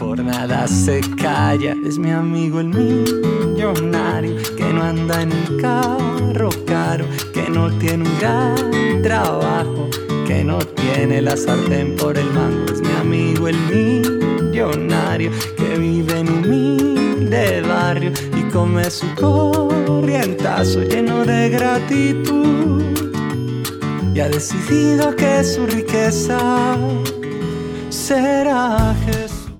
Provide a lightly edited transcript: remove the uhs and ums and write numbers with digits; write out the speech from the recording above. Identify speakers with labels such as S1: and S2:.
S1: por nada se calla. Es mi amigo el millonario que no anda en un carro caro, que no tiene un gran trabajo, que no tiene la sartén por el mango. Es mi amigo el millonario que vive en un humilde barrio y come su corrientazo lleno de gratitud, y ha decidido que su riqueza será Jesús.